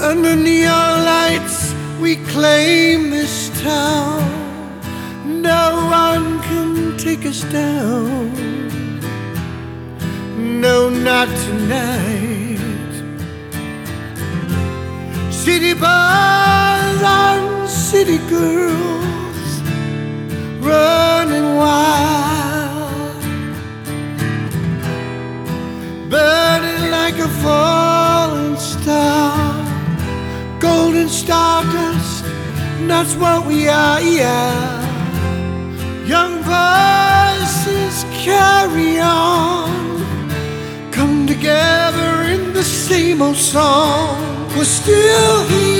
Under neon lights we claim this town. No one can take us down. No, not tonight. City boys and city girls running wild, burning like a falling star. Golden stardust, that's what we are, yeah. Young voices carry on, come together in the same old song. We're still here.